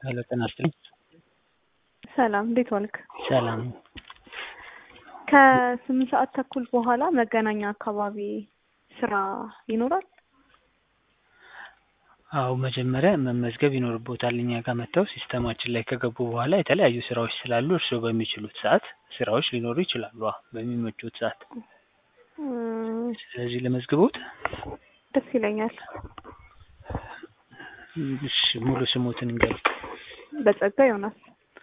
ሄሎ ጤና ይስጥልኝ። ሰላም እንዴት ዋልክ? ሰላም። ከ8 ሰዓት ተኩል በኋላ መገናኛ አካባቢ ስራ ይኖራል? አዎ መጀመሪያ መመዝገብ ይኖርቦታል። እኛ ጋር መጥተው ሲስተማችን ላይ ከገቡ በኋላ የተለያዩ ስራዎች ስላሉ እርስዎ በሚችሉት ሰዓት ስራዎች ሊኖሩ ይችላሉ። በሚመቹት ሰዓት። ስለዚህ ለመዝግቦት ደስ ይለኛል። እሺ ሙሉ ስሞትን እንገር። በጸጋ ዮናስ።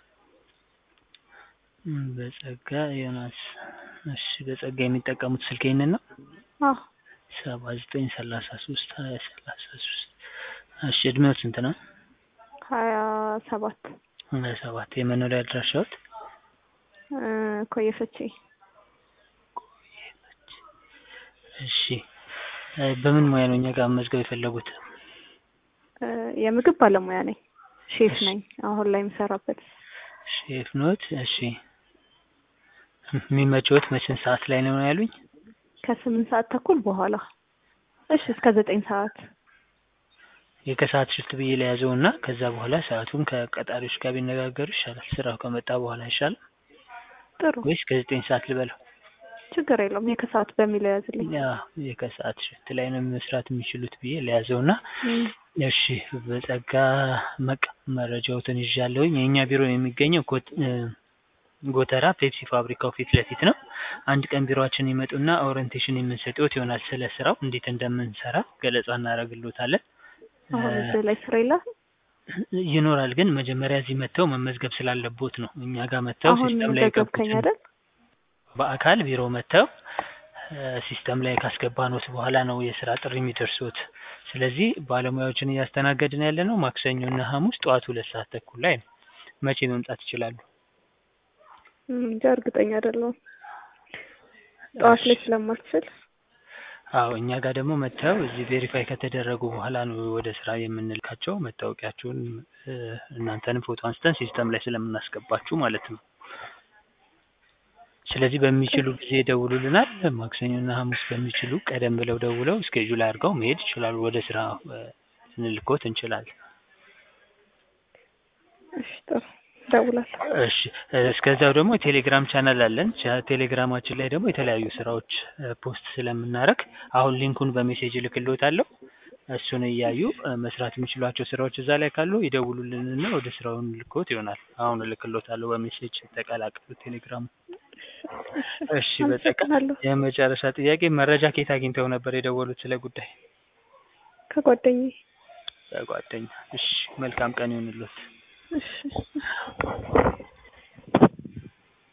በጸጋ ዮናስ። እሺ በጸጋ የሚጠቀሙት ስልክ ይሄንን ነው? አዎ 7933 2033። እሺ እድሜው ስንት ነው? 27 27 የመኖሪያ አድራሻዎት? ኮየፈቼ። እሺ በምን ሙያ ነው እኛ ጋር መመዝገብ የፈለጉት? የምግብ ባለሙያ ነኝ። ሼፍ ነኝ አሁን ላይ የምሰራበት። ሼፍ ኖት? እሺ የሚመቸውት መቼን ሰዓት ላይ ነው ያሉኝ? ከ8 ሰዓት ተኩል በኋላ። እሺ እስከ 9 ሰዓት። የከሰዓት ሽፍት ብዬ ለያዘውና ከዛ በኋላ ሰዓቱን ከቀጣሪዎች ጋር ቢነጋገሩ ይሻላል። ስራው ከመጣ በኋላ ይሻላል ጥሩ ወይስ ከ9 ሰዓት ልበለው? ችግር የለውም የከሰዓት በሚል ያዝልኝ። ያ የከሰዓት ሽፍት ላይ ነው መስራት የሚችሉት ብዬ ለያዘውና እሺ በጸጋ መረጃዎትን ይዣለሁኝ። የኛ ቢሮ የሚገኘው ጎተራ ፔፕሲ ፋብሪካው ፊት ለፊት ነው። አንድ ቀን ቢሮአችን ይመጡና ኦሪንቴሽን የምንሰጥዎት ይሆናል። ስለ ስራው እንዴት እንደምንሰራ ገለጻ እናደርግልዎታለን። አሁን እዚህ ላይ ስራ የለም? ይኖራል ግን መጀመሪያ እዚህ መጥተው መመዝገብ ስላለቦት ነው። እኛ ጋር መጥተው ሲስተም ላይ ገገብከኝ አይደል? በአካል ቢሮ መጥተው ሲስተም ላይ ካስገባኖት በኋላ ነው የስራ ጥሪ የሚደርሱት። ስለዚህ ባለሙያዎችን እያስተናገድን ያለነው ማክሰኞና ሐሙስ ጠዋት 2 ሰዓት ተኩል ላይ ነው። መቼ መምጣት ይችላሉ? እንጃ እርግጠኛ አይደለሁም። ጠዋት ላይ ስለማልችል። አዎ እኛ ጋር ደግሞ መጥተው እዚህ ቬሪፋይ ከተደረጉ በኋላ ነው ወደ ስራ የምንልካቸው። መታወቂያቸውን እናንተንም ፎቶ አንስተን ሲስተም ላይ ስለምናስገባችሁ ማለት ነው። ስለዚህ በሚችሉ ጊዜ ደውሉልናል። ማክሰኞና ሐሙስ በሚችሉ ቀደም ብለው ደውለው ስኬጁል አድርገው መሄድ ይችላሉ። ወደ ስራ ልንልኮት እንችላለን። እሺ ጥሩ ደውላለሁ። እሺ እስከዛው ደግሞ ቴሌግራም ቻናል አለን። ቴሌግራማችን ላይ ደግሞ የተለያዩ ስራዎች ፖስት ስለምናደርግ አሁን ሊንኩን በሜሴጅ እልክልዎታለሁ። እሱን እያዩ መስራት የሚችሏቸው ስራዎች እዛ ላይ ካሉ ይደውሉልንና ወደ ስራው እንልክዎት ይሆናል። አሁን እልክልዎታለሁ በሜሴጅ ተቀላቀሉ ቴሌግራሙ። እሺ በቃ የመጨረሻ ጥያቄ መረጃ ከየት አግኝተው ነበር የደወሉት ስለ ጉዳይ? ከጓደኛዬ። ከጓደኛ። እሺ መልካም ቀን ይሁንልዎት። እሺ